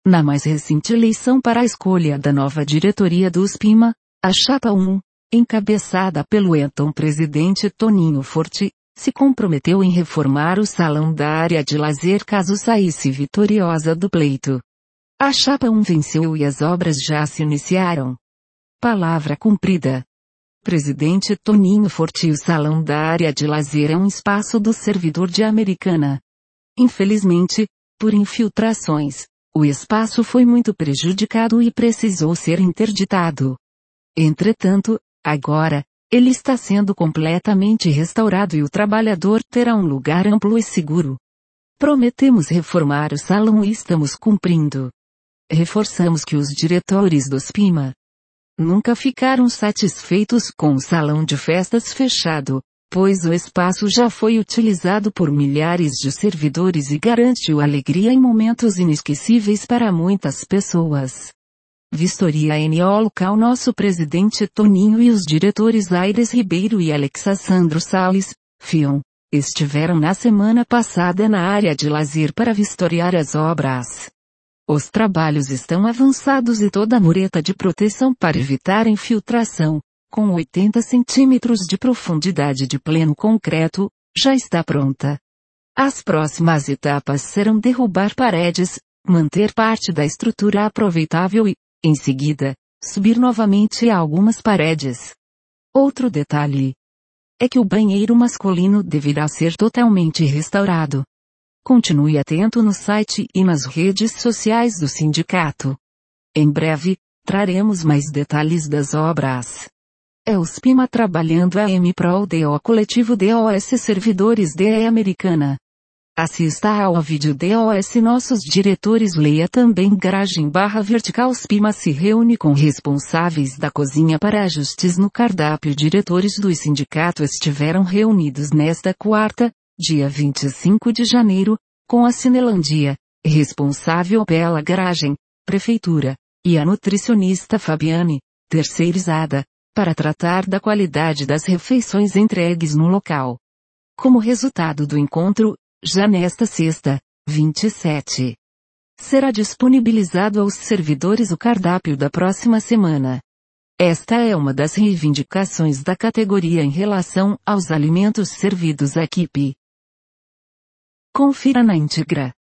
Na mais recente eleição para a escolha da nova diretoria do SPIMA, a Chapa 1, encabeçada pelo então presidente Toninho Forte, se comprometeu em reformar o salão da área de lazer caso saísse vitoriosa do pleito. A Chapa 1 venceu e as obras já se iniciaram. Palavra cumprida. Presidente Toninho Forte. O salão da área de lazer é um espaço do servidor de Americana. Infelizmente, por infiltrações, o espaço foi muito prejudicado e precisou ser interditado. Entretanto, agora, ele está sendo completamente restaurado e o trabalhador terá um lugar amplo e seguro. Prometemos reformar o salão e estamos cumprindo. Reforçamos que os diretores do SPIMA nunca ficaram satisfeitos com o salão de festas fechado, pois o espaço já foi utilizado por milhares de servidores e garantiu alegria em momentos inesquecíveis para muitas pessoas. Vistoria NO Local. Nosso presidente Toninho e os diretores Aires Ribeiro e Alexandro Salles, FION, estiveram na semana passada na área de lazer para vistoriar as obras. Os trabalhos estão avançados e toda a mureta de proteção para evitar infiltração, com 80 centímetros de profundidade de pleno concreto, já está pronta. As próximas etapas serão derrubar paredes, manter parte da estrutura aproveitável e, em seguida, subir novamente algumas paredes. Outro detalhe é que o banheiro masculino deverá ser totalmente restaurado. Continue atento no site e nas redes sociais do sindicato. Em breve, traremos mais detalhes das obras. É o SPIMA trabalhando a M-Pro DO Coletivo DOS Servidores DE Americana. Assista ao vídeo DOS. Nossos diretores. Leia também. Garagem/vertical. SPIMA se reúne com responsáveis da cozinha para ajustes no cardápio. Diretores do sindicato estiveram reunidos nesta quarta, dia 25 de janeiro, com a Cinelandia, responsável pela garagem, prefeitura, e a nutricionista Fabiane, terceirizada, para tratar da qualidade das refeições entregues no local. Como resultado do encontro, já nesta sexta, 27, será disponibilizado aos servidores o cardápio da próxima semana. Esta é uma das reivindicações da categoria em relação aos alimentos servidos à equipe. Confira na íntegra.